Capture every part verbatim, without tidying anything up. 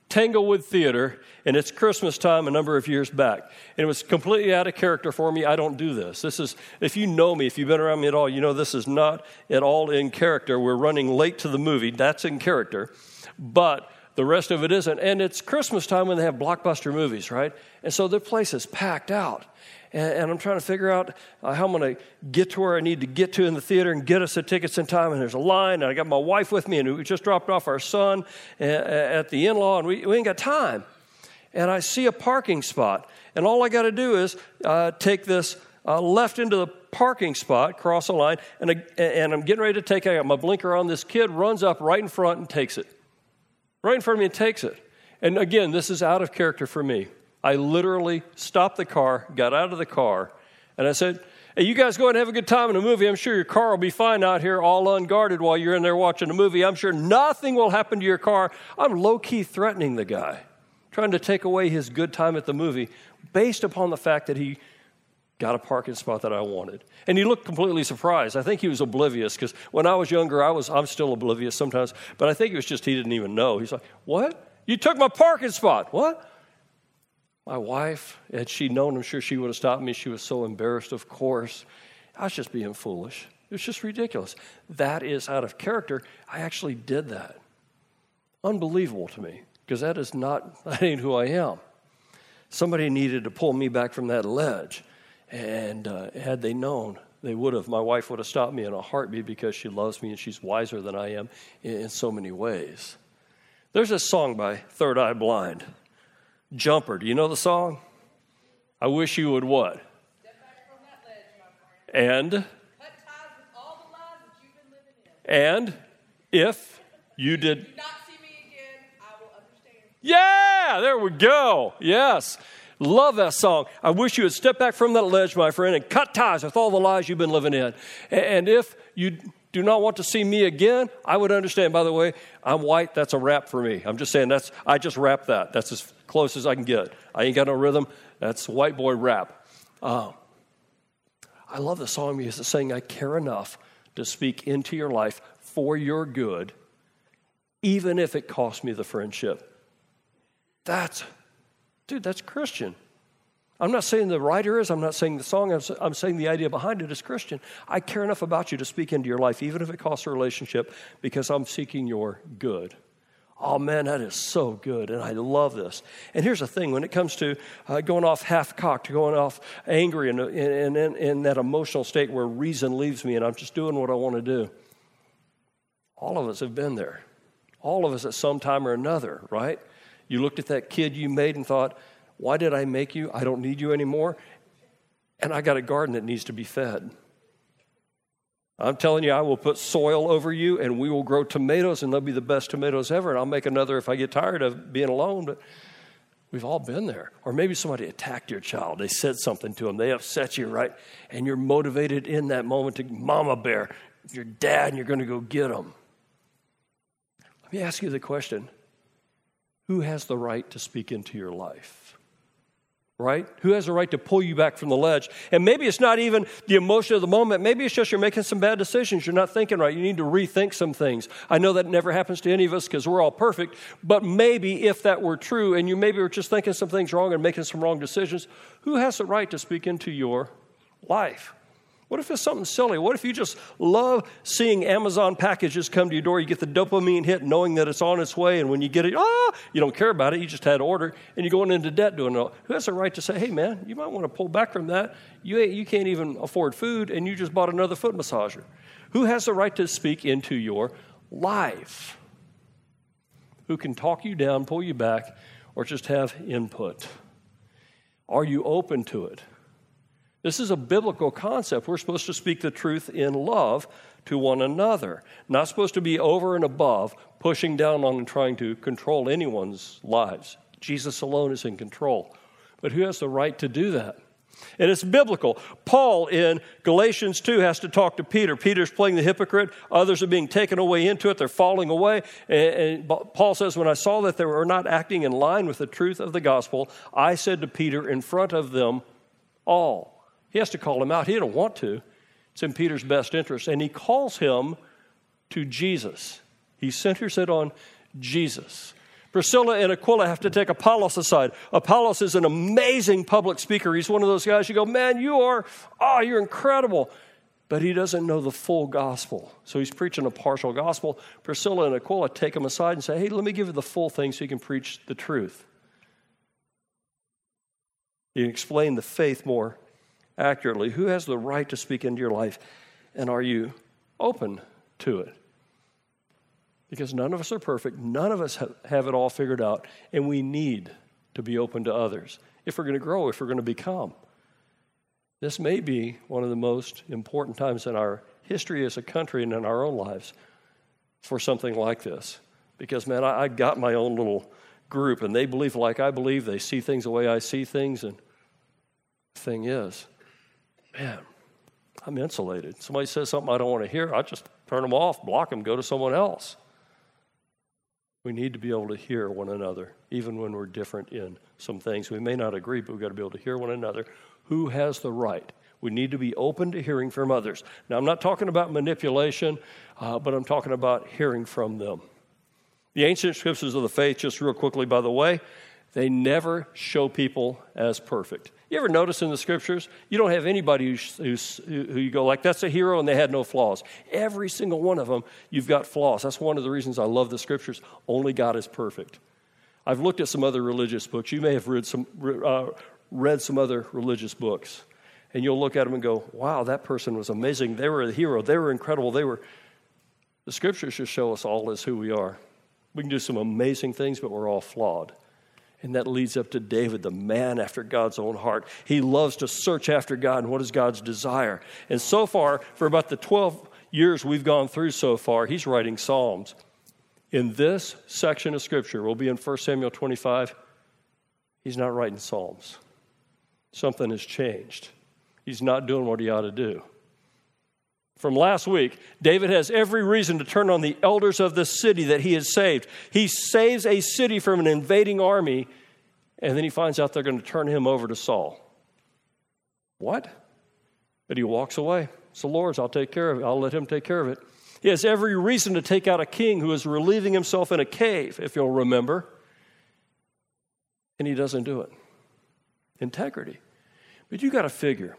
Tanglewood Theater, and it's Christmas time a number of years back. And it was completely out of character for me. I don't do this. This is, if you know me, if you've been around me at all, you know this is not at all in character. We're running late to the movie. That's in character. But the rest of it isn't. And it's Christmas time when they have blockbuster movies, right? And so the place is packed out. And, and I'm trying to figure out uh, how I'm going to get to where I need to get to in the theater and get us the tickets in time. And there's a line, and I got my wife with me, and we just dropped off our son at the in-law, and we, we ain't got time. And I see a parking spot, and all I got to do is uh, take this uh, left into the parking spot, cross a line, and, I, and I'm getting ready to take it. I got my blinker on. This kid runs up right in front and takes it. Right in front of me and takes it. And again, this is out of character for me. I literally stopped the car, got out of the car, and I said, hey, you guys go ahead and have a good time in the movie. I'm sure your car will be fine out here all unguarded while you're in there watching the movie. I'm sure nothing will happen to your car. I'm low-key threatening the guy, trying to take away his good time at the movie based upon the fact that he got a parking spot that I wanted. And he looked completely surprised. I think he was oblivious because when I was younger, I was, I'm still oblivious sometimes, but I think it was just he didn't even know. He's like, what? You took my parking spot. What? My wife, had she known, I'm sure she would have stopped me. She was so embarrassed, of course. I was just being foolish. It was just ridiculous. That is out of character. I actually did that. Unbelievable to me, because that is not, that ain't who I am. Somebody needed to pull me back from that ledge. And uh, had they known, they would have. My wife would have stopped me in a heartbeat because she loves me and she's wiser than I am in, in so many ways. There's a song by Third Eye Blind. Jumper. Do you know the song? I wish you would what? Step back from that ledge, my friend. And? Cut ties with all the lies that you've been living in. And if you did... Do not see me again, I will understand. Yeah, there we go. Yes. Love that song. I wish you would step back from that ledge, my friend, and cut ties with all the lies you've been living in. And if you do not want to see me again, I would understand. By the way, I'm white. That's a rap for me. I'm just saying that's, I just rap that. That's as close as I can get. I ain't got no rhythm. That's white boy rap. Um, I love the song because it's saying I care enough to speak into your life for your good, even if it costs me the friendship. That's, dude, that's Christian. I'm not saying the writer is. I'm not saying the song. I'm, I'm saying the idea behind it is Christian. I care enough about you to speak into your life, even if it costs a relationship, because I'm seeking your good. Oh, man, that is so good, and I love this. And here's the thing. When it comes to uh, going off half-cocked, going off angry, and in, in, in that emotional state where reason leaves me and I'm just doing what I want to do, all of us have been there. All of us at some time or another, right? You looked at that kid you made and thought, why did I make you? I don't need you anymore. And I got a garden that needs to be fed. I'm telling you, I will put soil over you, and we will grow tomatoes, and they'll be the best tomatoes ever. And I'll make another if I get tired of being alone. But we've all been there. Or maybe somebody attacked your child. They said something to them. They upset you, right? And you're motivated in that moment to mama bear your dad, and you're going to go get them. Let me ask you the question. Who has the right to speak into your life? Right? Who has the right to pull you back from the ledge? And maybe it's not even the emotion of the moment. Maybe it's just you're making some bad decisions. You're not thinking right. You need to rethink some things. I know that never happens to any of us because we're all perfect. But maybe if that were true and you maybe were just thinking some things wrong and making some wrong decisions, who has the right to speak into your life? What if it's something silly? What if you just love seeing Amazon packages come to your door? You get the dopamine hit knowing that it's on its way, and when you get it, ah, you don't care about it. You just had to order, and you're going into debt doing it all. Who has the right to say, hey, man, you might want to pull back from that. You, ain't, you can't even afford food, and you just bought another foot massager. Who has the right to speak into your life? Who can talk you down, pull you back, or just have input? Are you open to it? This is a biblical concept. We're supposed to speak the truth in love to one another. Not supposed to be over and above, pushing down on and trying to control anyone's lives. Jesus alone is in control. But who has the right to do that? And it's biblical. Paul in Galatians two has to talk to Peter. Peter's playing the hypocrite. Others are being taken away into it. They're falling away. And, and Paul says, when I saw that they were not acting in line with the truth of the gospel, I said to Peter in front of them all. He has to call him out. He didn't want to. It's in Peter's best interest. And he calls him to Jesus. He centers it on Jesus. Priscilla and Aquila have to take Apollos aside. Apollos is an amazing public speaker. He's one of those guys you go, man, you are, oh, you're incredible. But he doesn't know the full gospel. So he's preaching a partial gospel. Priscilla and Aquila take him aside and say, hey, let me give you the full thing so you can preach the truth. You can explain the faith more accurately. Who has the right to speak into your life? And are you open to it? Because none of us are perfect. None of us have it all figured out. And we need to be open to others if we're going to grow, if we're going to become. This may be one of the most important times in our history as a country and in our own lives for something like this. Because, man, I, I got my own little group, and they believe like I believe. They see things the way I see things. And the thing is, man, I'm insulated. Somebody says something I don't want to hear, I just turn them off, block them, go to someone else. We need to be able to hear one another, even when we're different in some things. We may not agree, but we've got to be able to hear one another. Who has the right? We need to be open to hearing from others. Now, I'm not talking about manipulation, uh, but I'm talking about hearing from them. The ancient scriptures of the faith, just real quickly, by the way, they never show people as perfect. You ever notice in the scriptures, you don't have anybody who's, who's, who you go like, that's a hero and they had no flaws. Every single one of them, you've got flaws. That's one of the reasons I love the scriptures. Only God is perfect. I've looked at some other religious books. You may have read some, uh, read some other religious books, and you'll look at them and go, wow, that person was amazing. They were a hero. They were incredible. They were. The scriptures just show us all as who we are. We can do some amazing things, but we're all flawed. And that leads up to David, the man after God's own heart. He loves to search after God and what is God's desire. And so far, for about the twelve years we've gone through so far, he's writing Psalms. In this section of Scripture, we'll be in First Samuel twenty-five, he's not writing Psalms. Something has changed. He's not doing what he ought to do. From last week, David has every reason to turn on the elders of the city that he has saved. He saves a city from an invading army, and then he finds out they're going to turn him over to Saul. What? But he walks away. It's the Lord's. I'll take care of it. I'll let him take care of it. He has every reason to take out a king who is relieving himself in a cave, if you'll remember. And he doesn't do it. Integrity. But you got to figure,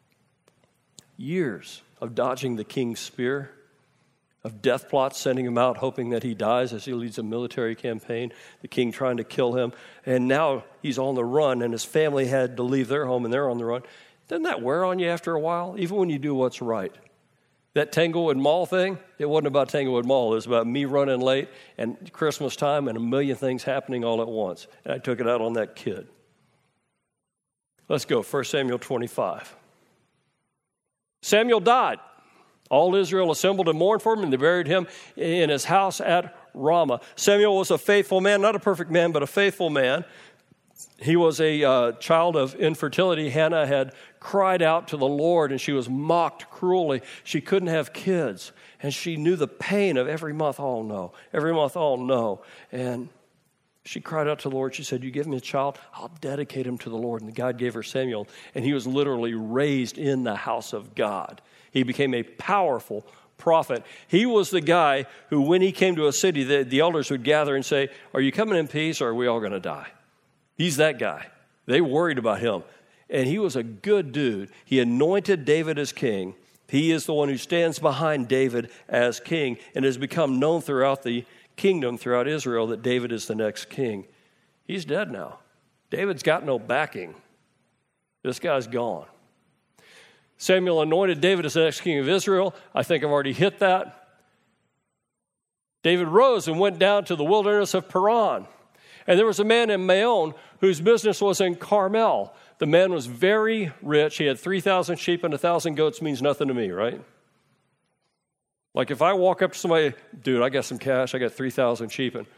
years of dodging the king's spear, of death plots, sending him out, hoping that he dies as he leads a military campaign, the king trying to kill him, and now he's on the run, and his family had to leave their home, and they're on the run. Doesn't that wear on you after a while, even when you do what's right? That Tanglewood Mall thing, it wasn't about Tanglewood Mall. It was about me running late and Christmas time and a million things happening all at once. And I took it out on that kid. Let's go, First Samuel twenty-five. Samuel died. All Israel assembled and mourned for him, and they buried him in his house at Ramah. Samuel was a faithful man, not a perfect man, but a faithful man. He was a uh, child of infertility. Hannah had cried out to the Lord, and she was mocked cruelly. She couldn't have kids, and she knew the pain of every month. Oh, no. Every month, oh, no. And she cried out to the Lord. She said, you give me a child, I'll dedicate him to the Lord. And God gave her Samuel, and he was literally raised in the house of God. He became a powerful prophet. He was the guy who, when he came to a city, the, the elders would gather and say, are you coming in peace, or are we all going to die? He's that guy. They worried about him. And he was a good dude. He anointed David as king. He is the one who stands behind David as king and has become known throughout the kingdom, throughout Israel, that David is the next king. He's dead now. David's got no backing. This guy's gone. Samuel anointed David as the next king of Israel. I think I've already hit that. David rose and went down to the wilderness of Paran. And there was a man in Maon whose business was in Carmel. The man was very rich. He had three thousand sheep and one thousand goats. Means nothing to me, right? Like if I walk up to somebody, dude, I got some cash. I got three thousand sheep. And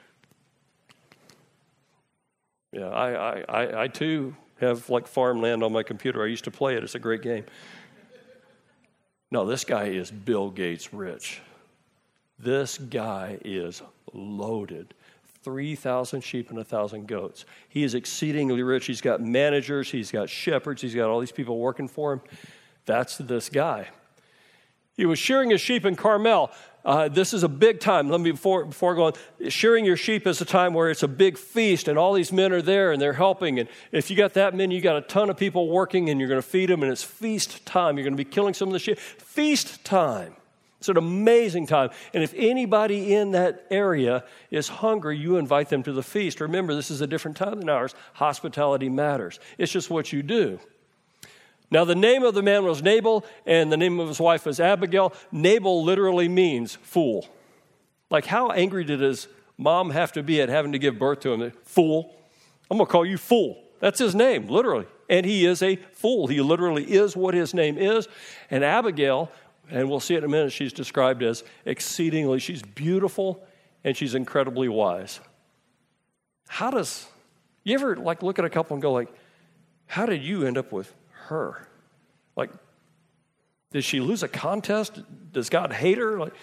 yeah, I, I, I, I too have like farmland on my computer. I used to play it. It's a great game. No, this guy is Bill Gates rich. This guy is loaded. three thousand sheep and one thousand goats. He is exceedingly rich. He's got managers. He's got shepherds. He's got all these people working for him. That's this guy. He was shearing his sheep in Carmel. Uh, this is a big time. Let me, before, before going, shearing your sheep is a time where it's a big feast and all these men are there and they're helping. And if you got that many, you got a ton of people working and you're going to feed them and it's feast time. You're going to be killing some of the sheep. Feast time. It's an amazing time. And if anybody in that area is hungry, you invite them to the feast. Remember, this is a different time than ours. Hospitality matters. It's just what you do. Now, the name of the man was Nabal, and the name of his wife was Abigail. Nabal literally means fool. Like, how angry did his mom have to be at having to give birth to him? Fool. I'm going to call you fool. That's his name, literally. And he is a fool. He literally is what his name is. And Abigail, and we'll see it in a minute, she's described as exceedingly, she's beautiful, and she's incredibly wise. How does, you ever, like, look at a couple and go, like, how did you end up with her? Like, did she lose a contest? Does God hate her? Like,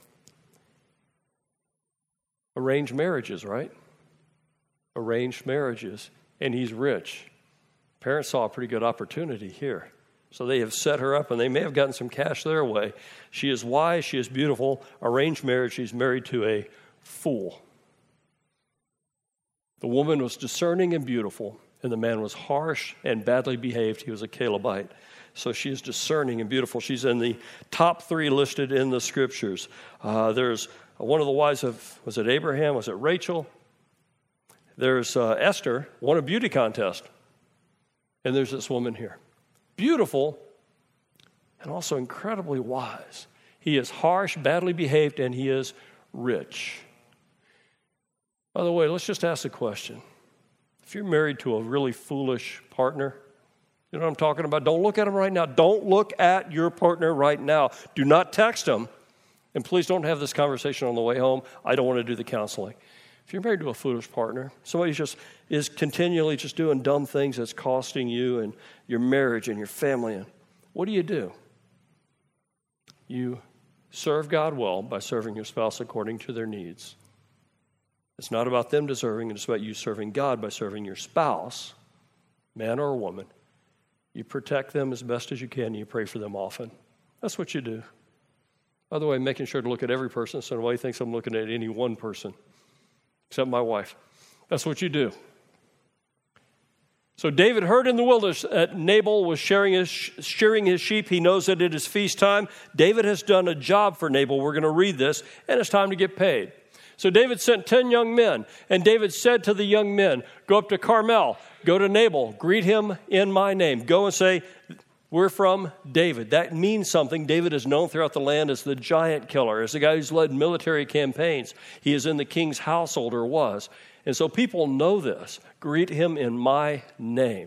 arranged marriages, right? Arranged marriages. And he's rich. Parents saw a pretty good opportunity here. So they have set her up, and they may have gotten some cash their way. She is wise. She is beautiful. Arranged marriage. She's married to a fool. The woman was discerning and beautiful, and the man was harsh and badly behaved. He was a Calebite. So she is discerning and beautiful. She's in the top three listed in the scriptures. Uh, there's one of the wives of, was it Abraham? Was it Rachel? There's uh, Esther, won a beauty contest. And there's this woman here. Beautiful and also incredibly wise. He is harsh, badly behaved, and he is rich. By the way, let's just ask the question. If you're married to a really foolish partner, you know what I'm talking about? Don't look at him right now. Don't look at your partner right now. Do not text him. And please don't have this conversation on the way home. I don't want to do the counseling. If you're married to a foolish partner, somebody just is continually just doing dumb things that's costing you and your marriage and your family, and what do you do? You serve God well by serving your spouse according to their needs. It's not about them deserving, it's about you serving God by serving your spouse, man or woman. You protect them as best as you can, and you pray for them often. That's what you do. By the way, making sure to look at every person so nobody thinks I'm looking at any one person, except my wife. That's what you do. So David heard in the wilderness that Nabal was shearing his, shearing his sheep. He knows that it is feast time. David has done a job for Nabal. We're going to read this, and it's time to get paid. So David sent ten young men, and David said to the young men, go up to Carmel, go to Nabal, greet him in my name. Go and say, we're from David. That means something. David is known throughout the land as the giant killer, as the guy who's led military campaigns. He is in the king's household, or was. And so people know this. Greet him in my name.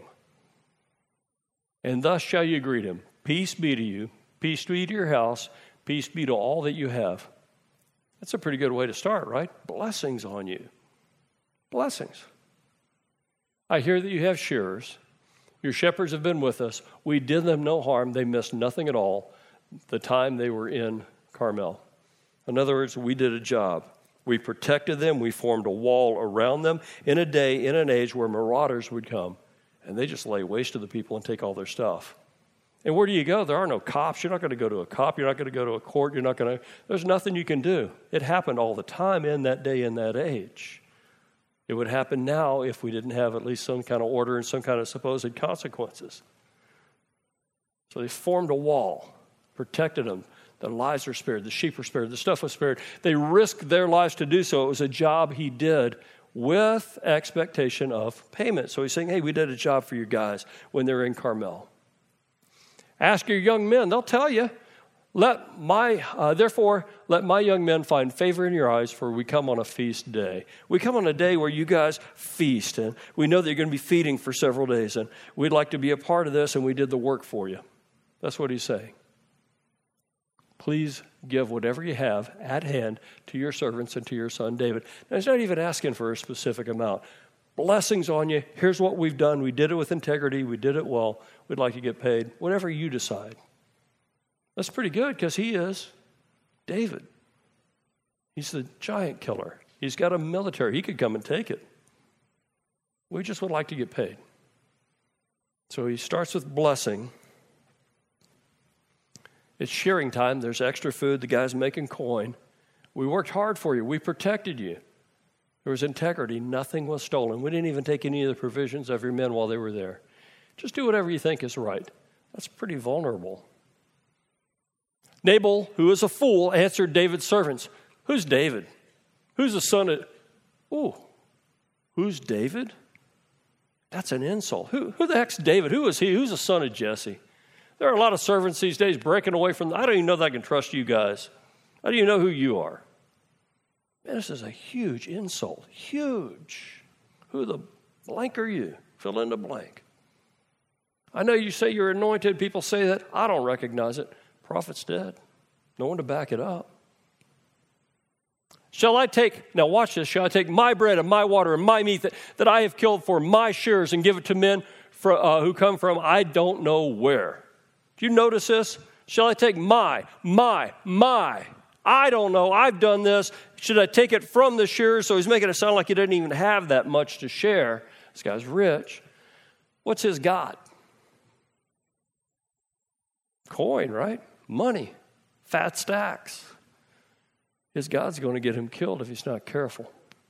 And thus shall you greet him. Peace be to you. Peace be to your house. Peace be to all that you have. That's a pretty good way to start, right? Blessings on you. Blessings. I hear that you have shearers. Your shepherds have been with us. We did them no harm. They missed nothing at all the time they were in Carmel. In other words, we did a job. We protected them. We formed a wall around them in a day, in an age where marauders would come, and they just lay waste to the people and take all their stuff. And where do you go? There are no cops. You're not going to go to a cop. You're not going to go to a court. You're not going to, there's nothing you can do. It happened all the time in that day, in that age. It would happen now if we didn't have at least some kind of order and some kind of supposed consequences. So they formed a wall, protected them. The lives were spared. The sheep were spared. The stuff was spared. They risked their lives to do so. It was a job he did with expectation of payment. So he's saying, hey, we did a job for you guys when they're in Carmel. Ask your young men. They'll tell you. Let my, uh, therefore, let my young men find favor in your eyes, for we come on a feast day. We come on a day where you guys feast, and we know that you're going to be feeding for several days, and we'd like to be a part of this, and we did the work for you. That's what he's saying. Please give whatever you have at hand to your servants and to your son David. Now, he's not even asking for a specific amount. Blessings on you. Here's what we've done. We did it with integrity. We did it well. We'd like to get paid. Whatever you decide. That's pretty good because he is David. He's the giant killer. He's got a military. He could come and take it. We just would like to get paid. So he starts with blessing. It's shearing time. There's extra food. The guy's making coin. We worked hard for you. We protected you. There was integrity. Nothing was stolen. We didn't even take any of the provisions of your men while they were there. Just do whatever you think is right. That's pretty vulnerable. Nabal, who is a fool, answered David's servants. Who's David? Who's the son of... Ooh, who's David? That's an insult. Who, who the heck's David? Who is he? Who's the son of Jesse? There are a lot of servants these days breaking away from... I don't even know that I can trust you guys. How do you know who you are? Man, this is a huge insult. Huge. Who the blank are you? Fill in the blank. I know you say you're anointed. People say that. I don't recognize it. Prophet's dead. No one to back it up. Shall I take, now watch this, shall I take my bread and my water and my meat that, that I have killed for my shearers and give it to men for, uh, who come from I don't know where? Do you notice this? Shall I take my, my, my, I don't know, I've done this. Should I take it from the shearers? So he's making it sound like he doesn't even have that much to share. This guy's rich. What's his God? Coin, right? Money. Fat stacks. His God's going to get him killed if he's not careful.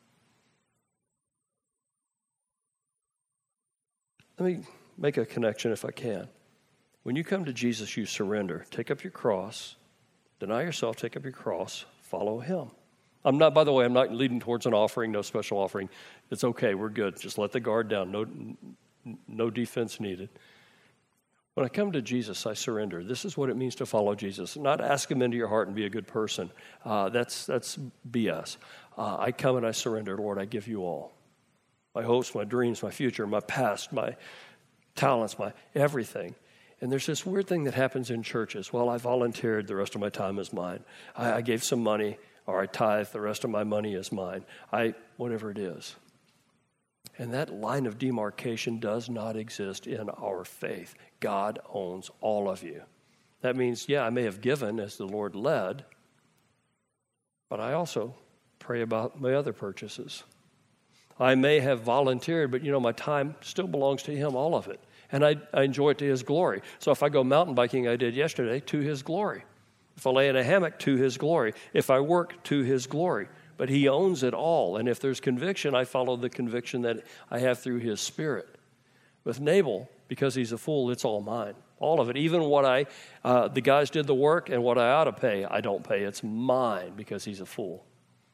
Let me make a connection if I can. When you come to Jesus, you surrender. Take up your cross. Deny yourself, take up your cross. Follow him. I'm not, by the way, I'm not leading towards an offering, no special offering. It's okay, we're good. Just let the guard down. No, no defense needed. When I come to Jesus, I surrender. This is what it means to follow Jesus. Not ask him into your heart and be a good person. Uh, that's that's B S. Uh, I come and I surrender. Lord, I give you all. My hopes, my dreams, my future, my past, my talents, my everything. And there's this weird thing that happens in churches. Well, I volunteered. The rest of my time is mine. I, I gave some money, or I tithe. The rest of my money is mine. I whatever it is. And that line of demarcation does not exist in our faith. God owns all of you. That means, yeah, I may have given as the Lord led, but I also pray about my other purchases. I may have volunteered, but, you know, my time still belongs to him, all of it. And I, I enjoy it to his glory. So if I go mountain biking, I did yesterday, to his glory. If I lay in a hammock, to his glory. If I work, to his glory. But he owns it all. And if there's conviction, I follow the conviction that I have through his Spirit. With Nabal, because he's a fool, it's all mine. All of it. Even what I, uh, the guys did the work and what I ought to pay, I don't pay. It's mine because he's a fool.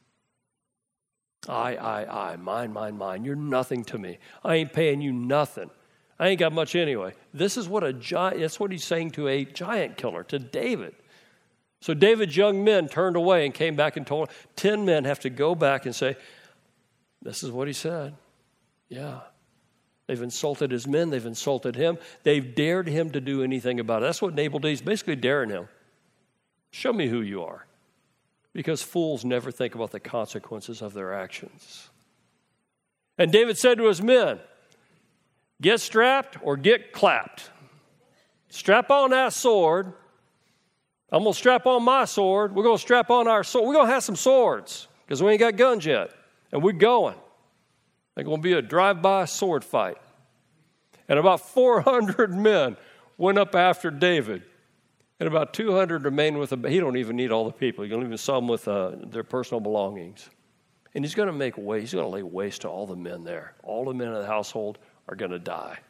I, I, I, mine, mine, mine. You're nothing to me. I ain't paying you nothing. I ain't got much anyway. This is what a giant, that's what he's saying to a giant killer, to David. So David's young men turned away and came back and told him. Ten men have to go back and say, this is what he said. Yeah. They've insulted his men. They've insulted him. They've dared him to do anything about it. That's what Nabal did. He's basically daring him. Show me who you are. Because fools never think about the consequences of their actions. And David said to his men, get strapped or get clapped. Strap on that sword. I'm going to strap on my sword. We're going to strap on our sword. We're going to have some swords because we ain't got guns yet. And we're going. There's going to be a drive-by sword fight. And about four hundred men went up after David. And about two hundred remained with him. He don't even need all the people. He don't even some with uh, their personal belongings. And he's going to make waste. He's going to lay waste to all the men there. All the men in the household are going to die.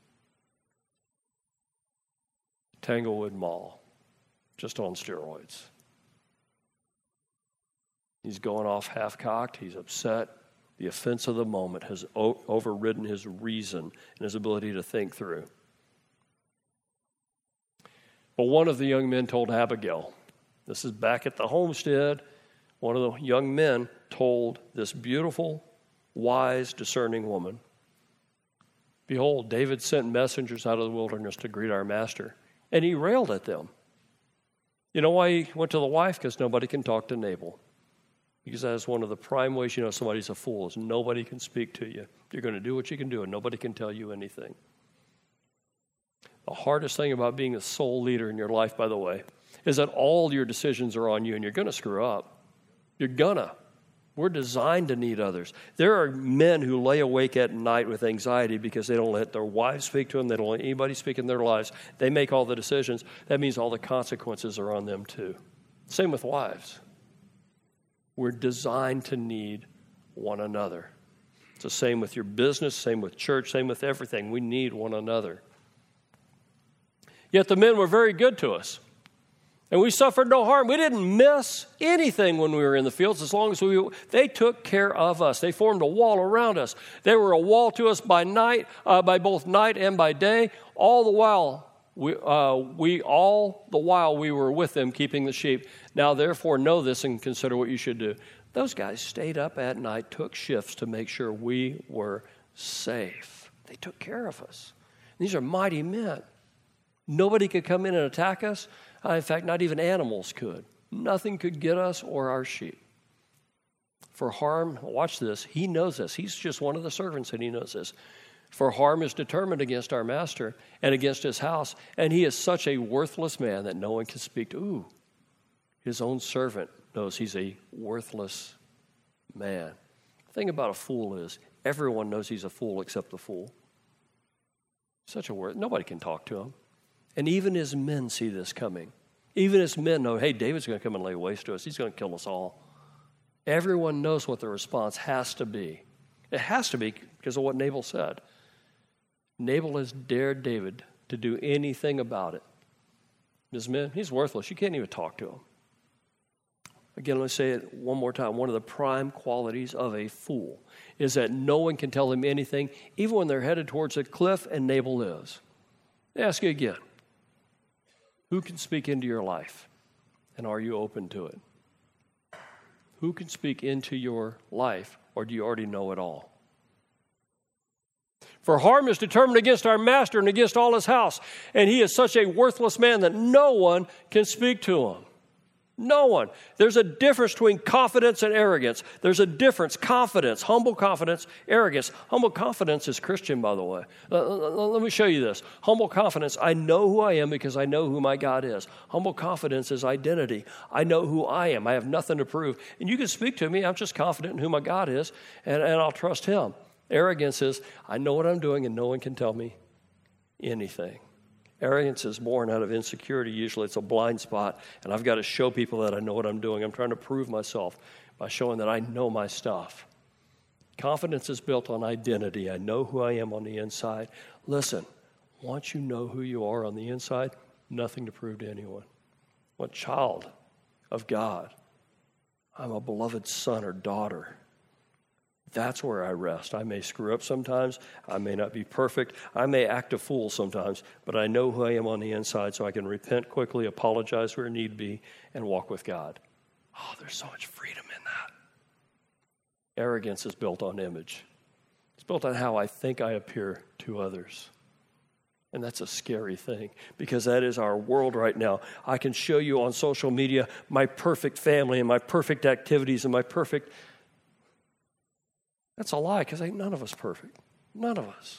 Tanglewood Mall. Just on steroids. He's going off half-cocked. He's upset. The offense of the moment has o- overridden his reason and his ability to think through. But one of the young men told Abigail, this is back at the homestead, one of the young men told this beautiful, wise, discerning woman, behold, David sent messengers out of the wilderness to greet our master, and he railed at them. You know why he went to the wife? Because nobody can talk to Nabal. Because that is one of the prime ways you know somebody's a fool is nobody can speak to you. You're going to do what you can do, and nobody can tell you anything. The hardest thing about being a sole leader in your life, by the way, is that all your decisions are on you, and you're going to screw up. You're going to. We're designed to need others. There are men who lay awake at night with anxiety because they don't let their wives speak to them. They don't let anybody speak in their lives. They make all the decisions. That means all the consequences are on them too. Same with wives. We're designed to need one another. It's the same with your business, same with church, same with everything. We need one another. Yet the men were very good to us. And we suffered no harm. We didn't miss anything when we were in the fields as long as we, they took care of us. They formed a wall around us. They were a wall to us by night, uh, by both night and by day. All the while, we, uh, we, all the while we were with them keeping the sheep. Now, therefore, know this and consider what you should do. Those guys stayed up at night, took shifts to make sure we were safe. They took care of us. These are mighty men. Nobody could come in and attack us. Uh, in fact, not even animals could. Nothing could get us or our sheep. For harm, watch this, he knows this. He's just one of the servants and he knows this. For harm is determined against our master and against his house, and he is such a worthless man that no one can speak to. Ooh, his own servant knows he's a worthless man. The thing about a fool is everyone knows he's a fool except the fool. Such a word. Nobody can talk to him. And even his men see this coming. Even his men know, hey, David's going to come and lay waste to us. He's going to kill us all. Everyone knows what the response has to be. It has to be because of what Nabal said. Nabal has dared David to do anything about it. His men, he's worthless. You can't even talk to him. Again, let me say it one more time. One of the prime qualities of a fool is that no one can tell him anything, even when they're headed towards a cliff and Nabal is. I ask you again. Who can speak into your life, and are you open to it? Who can speak into your life, or do you already know it all? For harm is determined against our master and against all his house, and he is such a worthless man that no one can speak to him. No one. There's a difference between confidence and arrogance. There's a difference. Confidence, humble confidence, arrogance. Humble confidence is Christian, by the way. Uh, let me show you this. Humble confidence, I know who I am because I know who my God is. Humble confidence is identity. I know who I am. I have nothing to prove. And you can speak to me. I'm just confident in who my God is, and, and I'll trust him. Arrogance is, I know what I'm doing, and no one can tell me anything. Arrogance is born out of insecurity. Usually it's a blind spot, and I've got to show people that I know what I'm doing. I'm trying to prove myself by showing that I know my stuff. Confidence is built on identity. I know who I am on the inside. Listen, once you know who you are on the inside, nothing to prove to anyone. I'm a child of God. I'm a beloved son or daughter. That's where I rest. I may screw up sometimes. I may not be perfect. I may act a fool sometimes, but I know who I am on the inside, so I can repent quickly, apologize where need be, and walk with God. Oh, there's so much freedom in that. Arrogance is built on image. It's built on how I think I appear to others. And that's a scary thing because that is our world right now. I can show you on social media my perfect family and my perfect activities and my perfect... That's a lie because ain't none of us perfect. None of us.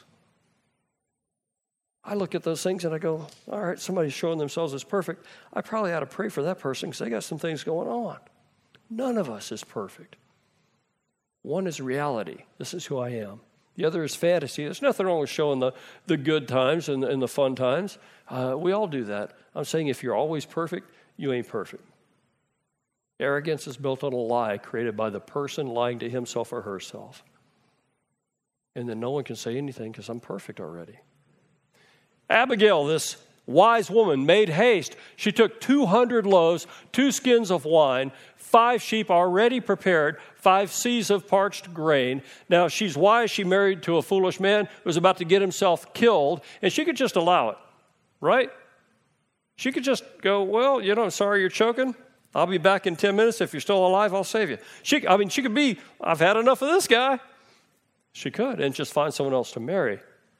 I look at those things and I go, all right, somebody's showing themselves as perfect. I probably ought to pray for that person because they got some things going on. None of us is perfect. One is reality. This is who I am. The other is fantasy. There's nothing wrong with showing the, the good times and, and the fun times. Uh, we all do that. I'm saying if you're always perfect, you ain't perfect. Arrogance is built on a lie created by the person lying to himself or herself. And then no one can say anything because I'm perfect already. Abigail, this wise woman, made haste. She took two hundred loaves, two skins of wine, five sheep already prepared, five seahs of parched grain. Now, she's wise. She married to a foolish man who was about to get himself killed, and she could just allow it, right? She could just go, well, you know, I'm sorry you're choking. I'll be back in ten minutes. If you're still alive, I'll save you. She, I mean, she could be, I've had enough of this guy. She could, and just find someone else to marry.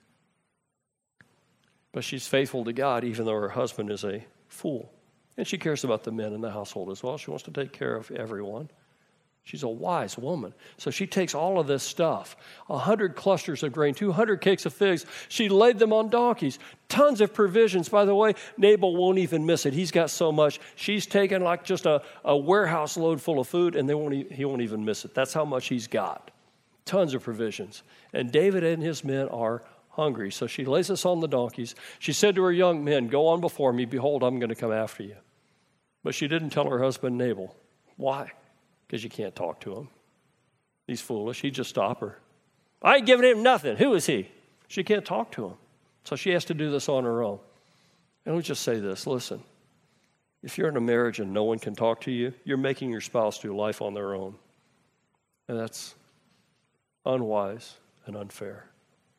But she's faithful to God, even though her husband is a fool. And she cares about the men in the household as well. She wants to take care of everyone. She's a wise woman. So she takes all of this stuff, a hundred clusters of grain, two hundred cakes of figs. She laid them on donkeys, tons of provisions. By the way, Nabal won't even miss it. He's got so much. She's taken like just a, a warehouse load full of food, and they won't, he won't even miss it. That's how much he's got. Tons of provisions. And David and his men are hungry. So she lays us on the donkeys. She said to her young men, go on before me. Behold, I'm going to come after you. But she didn't tell her husband Nabal. Why? Because you can't talk to him. He's foolish. He'd just stop her. I ain't giving him nothing. Who is he? She can't talk to him. So she has to do this on her own. And let me just say this. Listen, if you're in a marriage and no one can talk to you, you're making your spouse do life on their own. And that's unwise and unfair.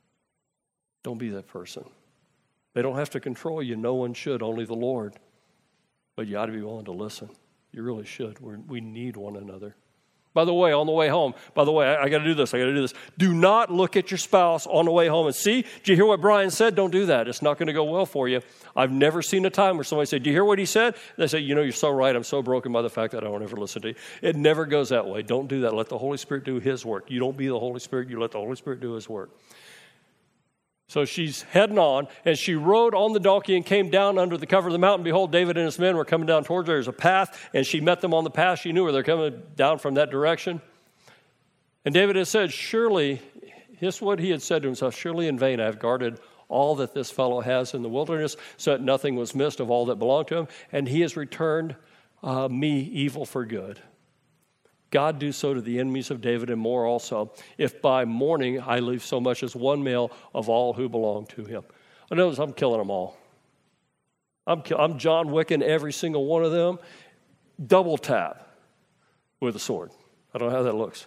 Don't be that person. They don't have to control you. No one should, only the Lord. But you ought to be willing to listen. You really should. We're, we need one another. By the way, on the way home, by the way, I, I got to do this, I got to do this. Do not look at your spouse on the way home and see, did you hear what Brian said? Don't do that. It's not going to go well for you. I've never seen a time where somebody said, do you hear what he said? And they say, you know, you're so right. I'm so broken by the fact that I don't ever listen to you. It never goes that way. Don't do that. Let the Holy Spirit do his work. You don't be the Holy Spirit. You let the Holy Spirit do his work. So she's heading on, and she rode on the donkey and came down under the cover of the mountain. Behold, David and his men were coming down towards her. There's a path, and she met them on the path. She knew where they're coming down from that direction. And David had said, surely, here's what he had said to himself, surely in vain I have guarded all that this fellow has in the wilderness, so that nothing was missed of all that belonged to him, and he has returned uh, me evil for good. God do so to the enemies of David and more also, if by morning I leave so much as one male of all who belong to him. I notice I'm killing them all. I'm, I'm John Wicking every single one of them. Double tap with a sword. I don't know how that looks.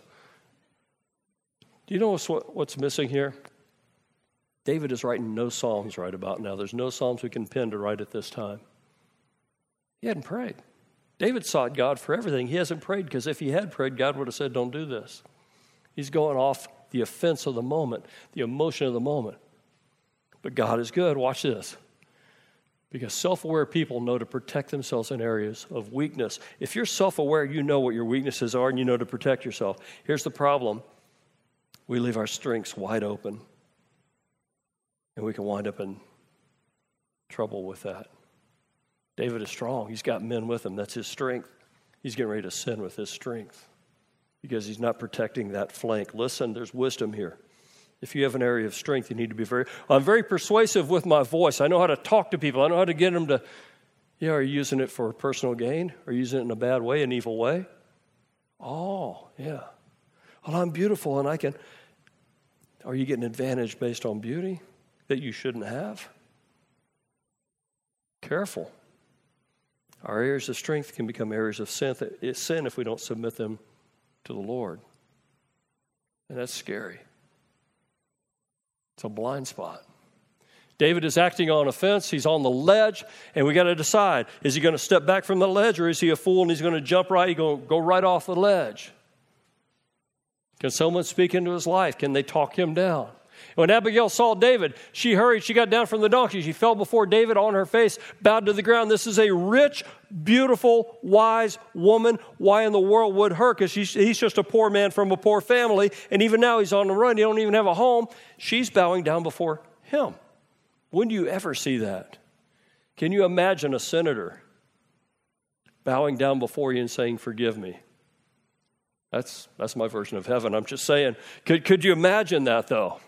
Do you know what's, what's missing here? David is writing no psalms right about now. There's no psalms we can pen to write at this time. He hadn't prayed. David sought God for everything. He hasn't prayed because if he had prayed, God would have said, don't do this. He's going off the offense of the moment, the emotion of the moment. But God is good. Watch this. Because self-aware people know to protect themselves in areas of weakness. If you're self-aware, you know what your weaknesses are and you know to protect yourself. Here's the problem. We leave our strengths wide open. And we can wind up in trouble with that. David is strong. He's got men with him. That's his strength. He's getting ready to sin with his strength because he's not protecting that flank. Listen, there's wisdom here. If you have an area of strength, you need to be very, I'm very persuasive with my voice. I know how to talk to people. I know how to get them to, yeah, are you using it for personal gain? Are you using it in a bad way, an evil way? Oh, yeah. Well, I'm beautiful and I can, are you getting advantage based on beauty that you shouldn't have? Careful. Our areas of strength can become areas of sin if we don't submit them to the Lord. And that's scary. It's a blind spot. David is acting on offense. He's on the ledge, and we got to decide, is he going to step back from the ledge, or is he a fool and he's going to jump right, he's going to go right off the ledge? Can someone speak into his life? Can they talk him down? When Abigail saw David, she hurried, she got down from the donkey, she fell before David on her face, bowed to the ground. This is a rich, beautiful, wise woman. Why in the world would her? Because he's just a poor man from a poor family, and even now he's on the run. He don't even have a home. She's bowing down before him. When do you ever see that? Can you imagine a senator bowing down before you and saying, forgive me? That's that's my version of heaven. I'm just saying, could, could you imagine that, though?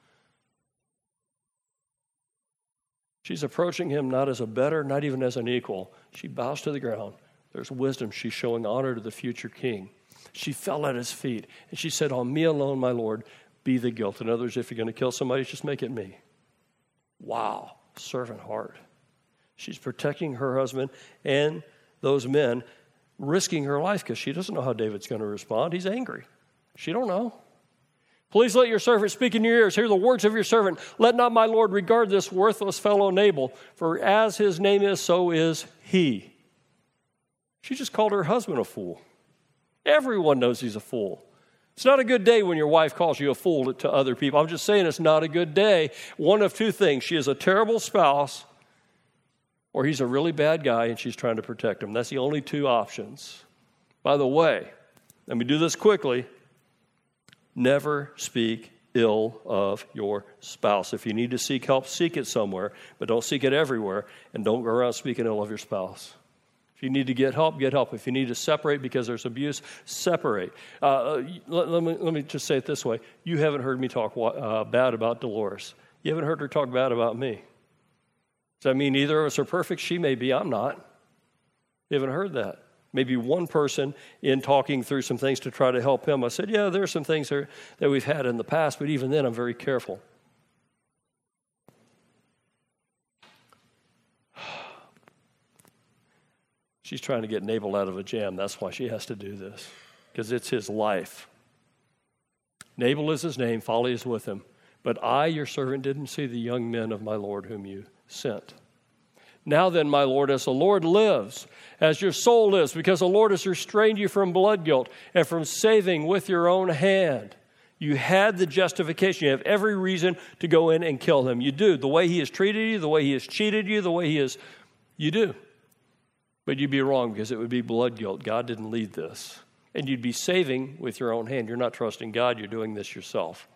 She's approaching him not as a better, not even as an equal. She bows to the ground. There's wisdom. She's showing honor to the future king. She fell at his feet, and she said, on me alone, my Lord, be the guilt. In other words, if you're going to kill somebody, just make it me. Wow, servant heart. She's protecting her husband and those men, risking her life because she doesn't know how David's going to respond. He's angry. She don't know. Please let your servant speak in your ears. Hear the words of your servant. Let not my Lord regard this worthless fellow Nabal, for as his name is, so is he. She just called her husband a fool. Everyone knows he's a fool. It's not a good day when your wife calls you a fool to other people. I'm just saying it's not a good day. One of two things. She is a terrible spouse, or he's a really bad guy and she's trying to protect him. That's the only two options. By the way, Let me do this quickly. Never speak ill of your spouse. If you need to seek help, seek it somewhere, but don't seek it everywhere, and don't go around speaking ill of your spouse. If you need to get help, get help. If you need to separate because there's abuse, separate. Uh, let, let, me, let me just say it this way. You haven't heard me talk uh, bad about Dolores. You haven't heard her talk bad about me. Does that mean either of us are perfect? She may be, I'm not. You haven't heard that. Maybe one person in talking through some things to try to help him, I said, yeah, there are some things that, that we've had in the past, but even then I'm very careful. She's trying to get Nabal out of a jam. That's why she has to do this, because it's his life. Nabal is his name, folly is with him. But I, your servant, didn't see the young men of my Lord whom you sent. Now then, my Lord, as the Lord lives, as your soul lives, because the Lord has restrained you from blood guilt and from saving with your own hand. You had the justification. You have every reason to go in and kill him. You do. The way he has treated you, the way he has cheated you, the way he is, you do. But you'd be wrong because it would be blood guilt. God didn't lead this. And you'd be saving with your own hand. You're not trusting God. You're doing this yourself.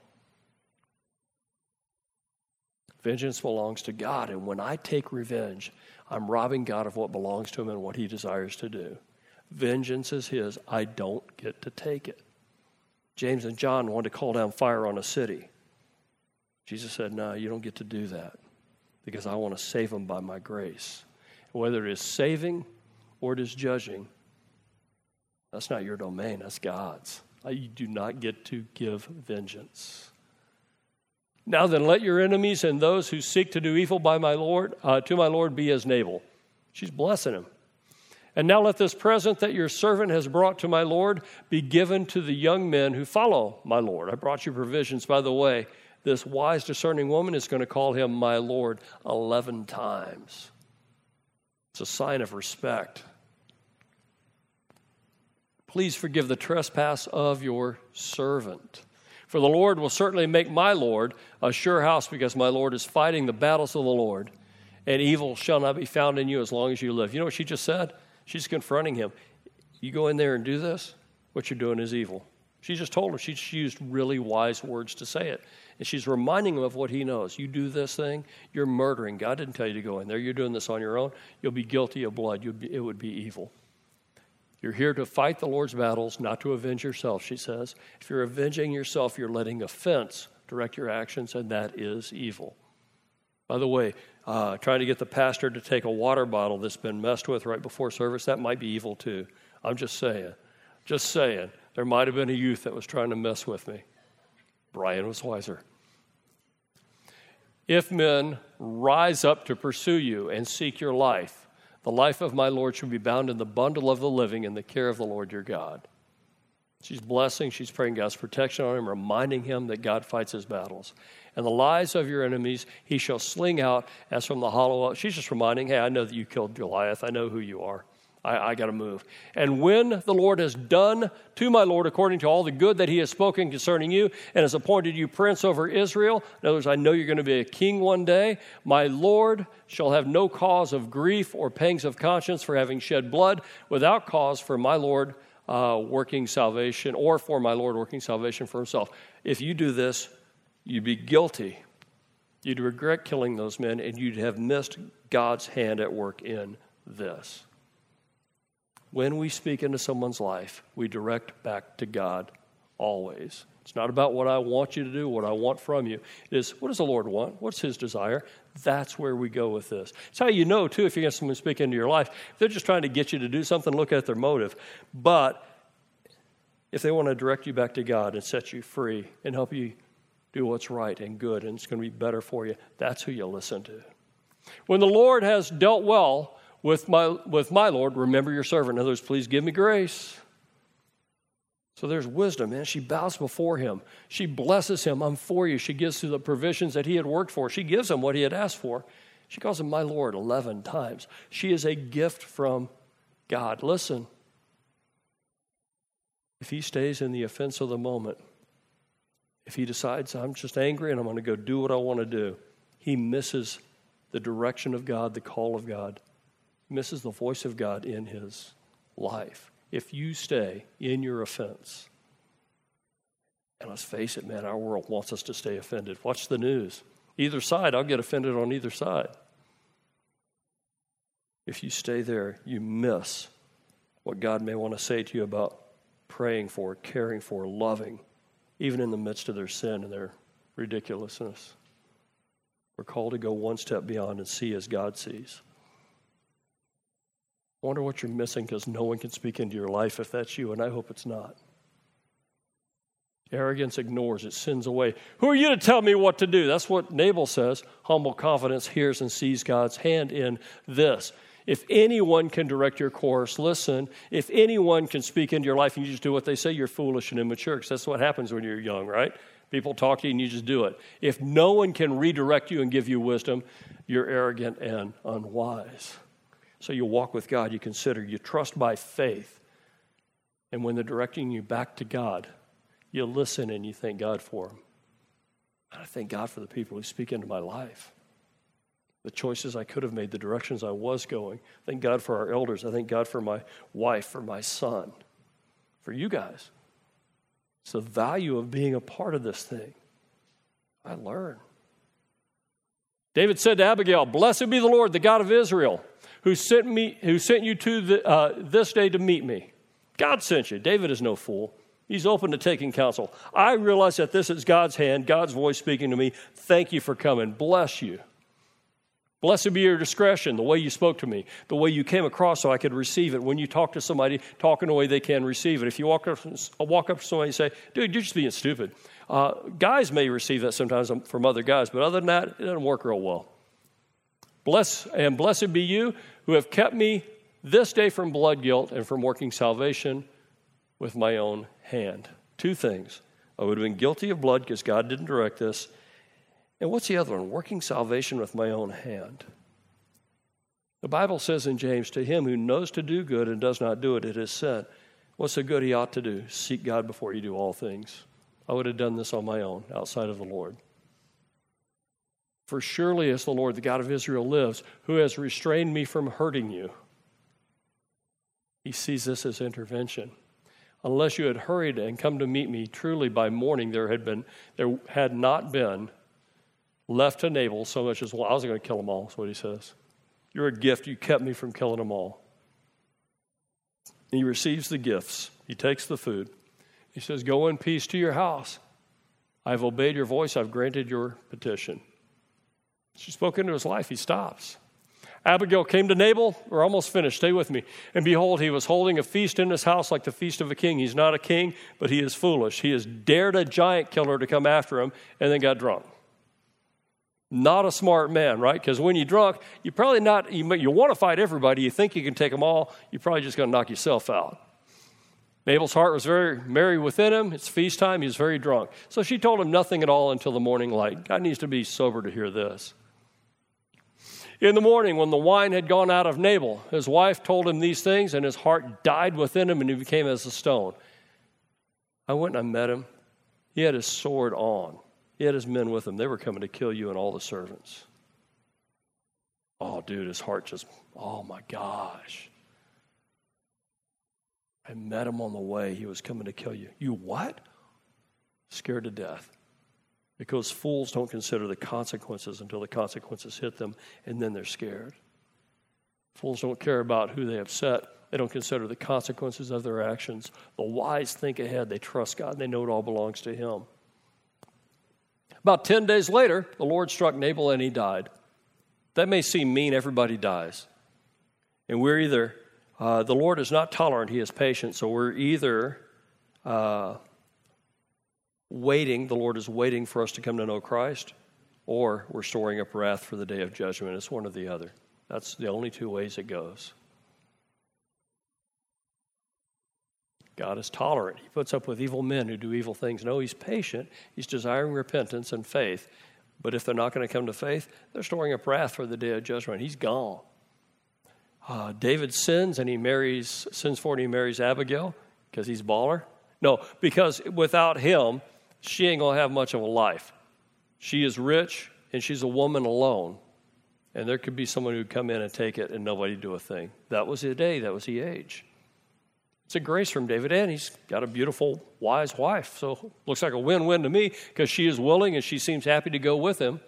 Vengeance belongs to God. And when I take revenge, I'm robbing God of what belongs to him and what he desires to do. Vengeance is his. I don't get to take it. James and John wanted to call down fire on a city. Jesus said, no, you don't get to do that because I want to save them by my grace. Whether it is saving or it is judging, that's not your domain, that's God's. You do not get to give vengeance. Now then, let your enemies and those who seek to do evil by my Lord, uh, to my Lord be as Nabal. She's blessing him. And now let this present that your servant has brought to my Lord be given to the young men who follow my Lord. I brought you provisions. By the way, this wise, discerning woman is going to call him my Lord eleven times. It's a sign of respect. Please forgive the trespass of your servant. For the Lord will certainly make my Lord a sure house, because my Lord is fighting the battles of the Lord, and evil shall not be found in you as long as you live. You know what she just said? She's confronting him. You go in there and do this, what you're doing is evil. She just told him. She just used really wise words to say it. And she's reminding him of what he knows. You do this thing, you're murdering. God didn't tell you to go in there. You're doing this on your own. You'll be guilty of blood. You'd be, it would be evil. You're here to fight the Lord's battles, not to avenge yourself, she says. If you're avenging yourself, you're letting offense direct your actions, and that is evil. By the way, uh, trying to get the pastor to take a water bottle that's been messed with right before service, that might be evil too. I'm just saying. Just saying. There might have been a youth that was trying to mess with me. Brian was wiser. If men rise up to pursue you and seek your life, the life of my Lord shall be bound in the bundle of the living in the care of the Lord your God. She's blessing, she's praying God's protection on him, reminding him that God fights his battles. And the lies of your enemies he shall sling out as from the hollow. She's just reminding, hey, I know that you killed Goliath. I know who you are. I, I got to move. And when the Lord has done to my Lord according to all the good that he has spoken concerning you and has appointed you prince over Israel, in other words, I know you're going to be a king one day, my Lord shall have no cause of grief or pangs of conscience for having shed blood without cause for my Lord uh, working salvation, or for my Lord working salvation for himself. If you do this, you'd be guilty. You'd regret killing those men, and you'd have missed God's hand at work in this. When we speak into someone's life, we direct back to God always. It's not about what I want you to do, what I want from you. It is, what does the Lord want? What's his desire? That's where we go with this. It's how you know, too, if you get someone speak into your life. If they're just trying to get you to do something, look at their motive. But if they want to direct you back to God and set you free and help you do what's right and good, and it's going to be better for you, that's who you'll listen to. When the Lord has dealt well With my with my Lord, remember your servant. In other words, please give me grace. So there's wisdom, man. She bows before him. She blesses him. I'm for you. She gives him the provisions that he had worked for. She gives him what he had asked for. She calls him my Lord eleven times. She is a gift from God. Listen, if he stays in the offense of the moment, if he decides I'm just angry and I'm going to go do what I want to do, he misses the direction of God, the call of God. Misses the voice of God in his life. if you stay in your offense. And let's face it, man, our world wants us to stay offended. Watch the news. Either side, I'll get offended on either side. If you stay there, you miss what God may want to say to you about praying for, caring for, loving, even in the midst of their sin and their ridiculousness. We're called to go one step beyond and see as God sees. I wonder what you're missing because no one can speak into your life if that's you, and I hope it's not. Arrogance ignores, it sins away. Who are you to tell me what to do? That's what Nabal says. Humble confidence hears and sees God's hand in this. If anyone can direct your course, listen. If anyone can speak into your life and you just do what they say, you're foolish and immature, because that's what happens when you're young, right? People talk to you and you just do it. If no one can redirect you and give you wisdom, you're arrogant and unwise. So you walk with God, you consider, you trust by faith. And when they're directing you back to God, you listen and you thank God for them. And I thank God for the people who speak into my life. The choices I could have made, the directions I was going. Thank God for our elders. I thank God for my wife, for my son, for you guys. It's the value of being a part of this thing. I learn. David said to Abigail, "Blessed be the Lord, the God of Israel, who sent me, who sent you to the, uh, this day to meet me." God sent you. David is no fool. He's open to taking counsel. I realize that this is God's hand, God's voice speaking to me. Thank you for coming. Bless you. Blessed be your discretion, the way you spoke to me, the way you came across so I could receive it. When you talk to somebody, talk in a way they can receive it. If you walk up, walk up to somebody and say, "Dude, you're just being stupid." Uh, guys may receive that sometimes from other guys, but other than that, it doesn't work real well. Bless and blessed be you who have kept me this day from blood guilt and from working salvation with my own hand. Two things. I would have been guilty of blood because God didn't direct this. And what's the other one? Working salvation with my own hand. The Bible says in James, to him who knows to do good and does not do it, it is sin. What's the good he ought to do? Seek God before you do all things. I would have done this on my own, outside of the Lord. For surely as the Lord, the God of Israel lives, who has restrained me from hurting you. He sees this as intervention. Unless you had hurried and come to meet me, truly by morning there had been, there had not been left to Nabal so much as, well, I was going to kill them all, that's what he says. You're a gift. You kept me from killing them all. And he receives the gifts. He takes the food. He says, go in peace to your house. I've obeyed your voice. I've granted your petition. She spoke into his life. He stops. Abigail came to Nabal. We're almost finished. Stay with me. And behold, he was holding a feast in his house like the feast of a king. He's not a king, but he is foolish. He has dared a giant killer to come after him and then got drunk. Not a smart man, right? Because when you're drunk, you're probably not, you, you want to fight everybody. You think you can take them all. You're probably just going to knock yourself out. Nabal's heart was very merry within him. It's feast time. He was very drunk. So she told him nothing at all until the morning light. God needs to be sober to hear this. In the morning, when the wine had gone out of Nabal, his wife told him these things, and his heart died within him, and he became as a stone. I went and I met him. He had his sword on. He had his men with him. They were coming to kill you and all the servants. Oh, dude, his heart just, oh my gosh. I met him on the way. He was coming to kill you. You what? Scared to death. Because fools don't consider the consequences until the consequences hit them, and then they're scared. Fools don't care about who they upset. They don't consider the consequences of their actions. The wise think ahead. They trust God, and they know it all belongs to him. About ten days later, the Lord struck Nabal, and he died. That may seem mean. Everybody dies. And we're either, uh, the Lord is not tolerant. He is patient. So we're either uh, waiting, the Lord is waiting for us to come to know Christ, or we're storing up wrath for the day of judgment. It's one or the other. That's the only two ways it goes. God is tolerant. He puts up with evil men who do evil things. No, he's patient. He's desiring repentance and faith. But if they're not going to come to faith, they're storing up wrath for the day of judgment. He's gone. Uh, David sins and he marries, sins for and he marries Abigail because he's baller. No, because without him, she ain't going to have much of a life. She is rich and she's a woman alone. And there could be someone who'd come in and take it and nobody do a thing. That was the day. That was the age. It's a grace from David, and he's got a beautiful, wise wife. So looks like a win-win to me because she is willing and she seems happy to go with him.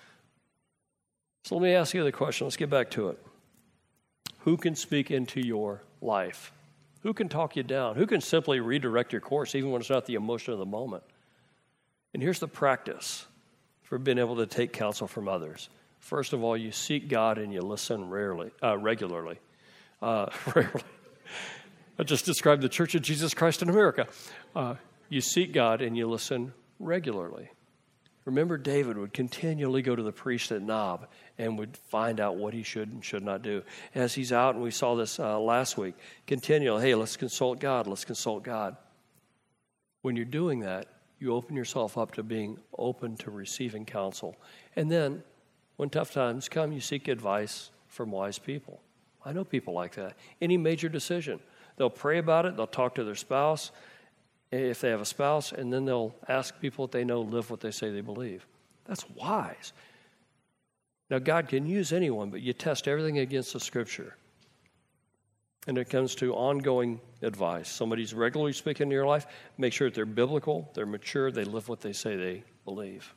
So let me ask you the question. Let's get back to it. Who can speak into your life? Who can talk you down? Who can simply redirect your course even when it's not the emotion of the moment? And here's the practice for being able to take counsel from others. First of all, you seek God and you listen rarely, uh, regularly. Uh, rarely. I just described the Church of Jesus Christ in America. Uh, you seek God and you listen regularly. Remember, David would continually go to the priest at Nob and would find out what he should and should not do. As he's out, and we saw this uh, last week, continually, hey, let's consult God, let's consult God. When you're doing that, you open yourself up to being open to receiving counsel. And then, when tough times come, you seek advice from wise people. I know people like that. Any major decision, they'll pray about it, they'll talk to their spouse, if they have a spouse, and then they'll ask people that they know live what they say they believe. That's wise. Now, God can use anyone, but you test everything against the Scripture. And it comes to ongoing advice. Somebody's regularly speaking in your life, make sure that they're biblical, they're mature, they live what they say they believe.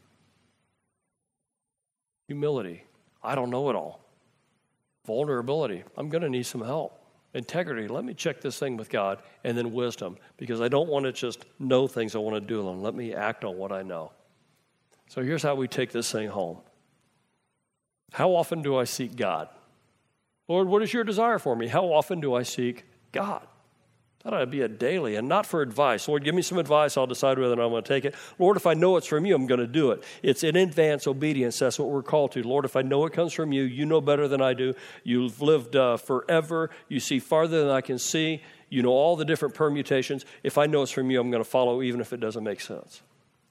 Humility. I don't know it all. Vulnerability. I'm going to need some help. Integrity, let me check this thing with God, and then wisdom, because I don't want to just know things, I want to do them. Let me act on what I know. So here's how we take this thing home. How often do I seek God? Lord, what is your desire for me? How often do I seek God? That ought to be a daily, and not for advice. Lord, give me some advice, I'll decide whether or not I'm going to take it. Lord, if I know it's from you, I'm going to do it. It's in advance obedience. That's what we're called to. Lord, if I know it comes from you, you know better than I do. You've lived uh, forever. You see farther than I can see. You know all the different permutations. If I know it's from you, I'm going to follow even if it doesn't make sense.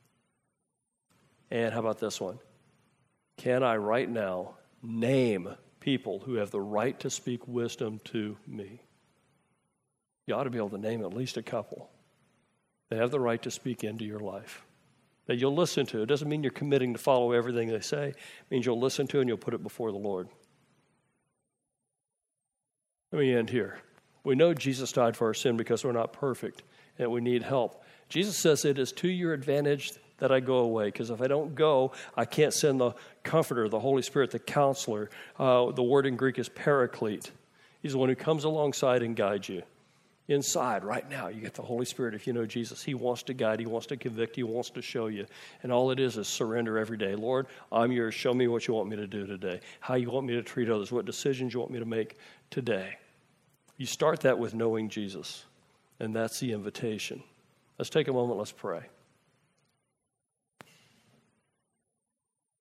And how about this one? Can I right now name people who have the right to speak wisdom to me? You ought to be able to name at least a couple. They have the right to speak into your life that you'll listen to. It doesn't mean you're committing to follow everything they say. It means you'll listen to and you'll put it before the Lord. Let me end here. We know Jesus died for our sin because we're not perfect and we need help. Jesus says it is to your advantage that I go away, because if I don't go, I can't send the Comforter, the Holy Spirit, the Counselor. Uh, the word in Greek is paraclete. He's the one who comes alongside and guides you. Inside, right now, you get the Holy Spirit if you know Jesus. He wants to guide, he wants to convict, he wants to show you. And all it is is surrender every day. Lord, I'm yours. Show me what you want me to do today, how you want me to treat others, what decisions you want me to make today. You start that with knowing Jesus, and that's the invitation. Let's take a moment, let's pray.